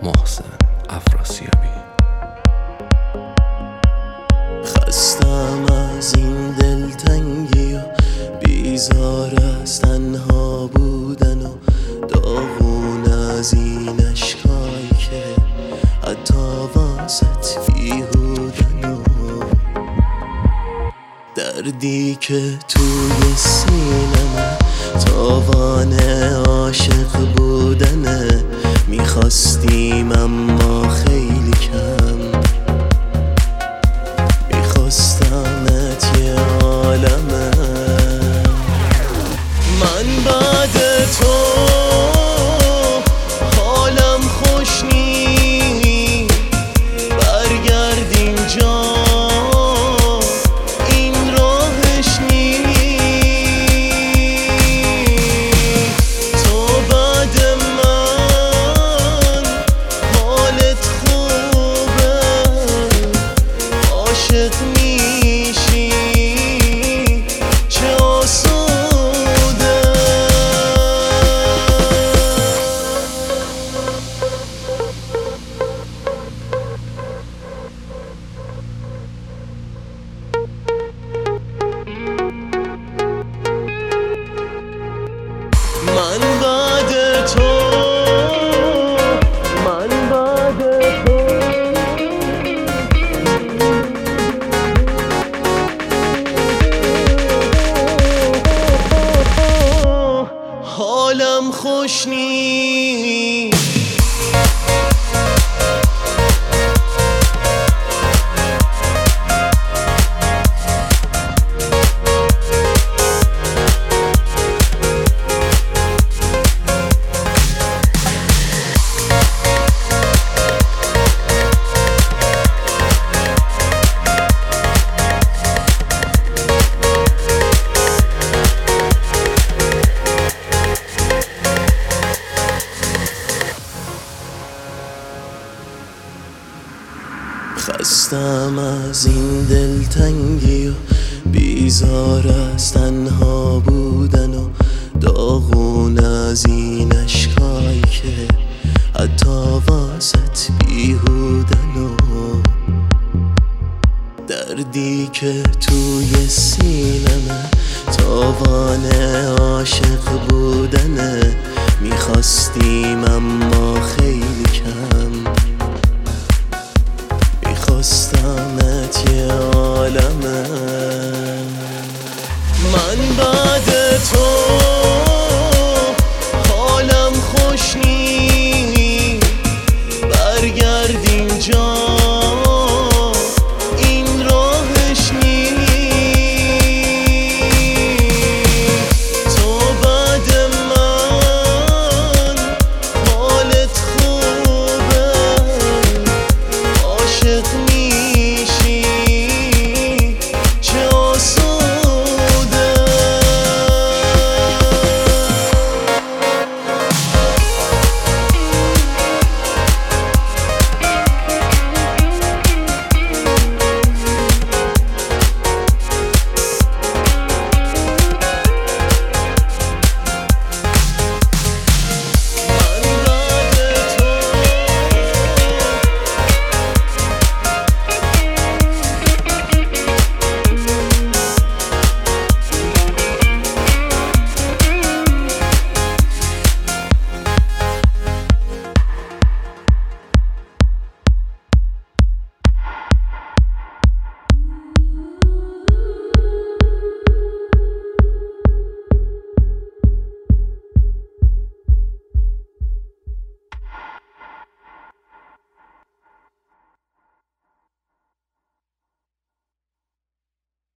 محسن افراسیابی. خستم از این دلتنگی و بیزار از تنها بودن و داغون از این اشکایی که حتی واسط بیهودن و دردی که توی سینمه تاوان عاشق بودنه. میخواستیم اما خیلی کم، میخواستمت یه عالمه. من بعد تو حالم خوش نی، برگرد اینجا این راهش نی. تو بعد من حالت خوبه، عاشق میشی چه آسوده. من بعد تو حالم خوش نی. خستم از این دلتنگی و بیزار از تنها بودن و داغون از این اشکایی که حتی واسط بیهودن و دردی که توی سینمه تاوان عاشق بودنه. میخواستیم اما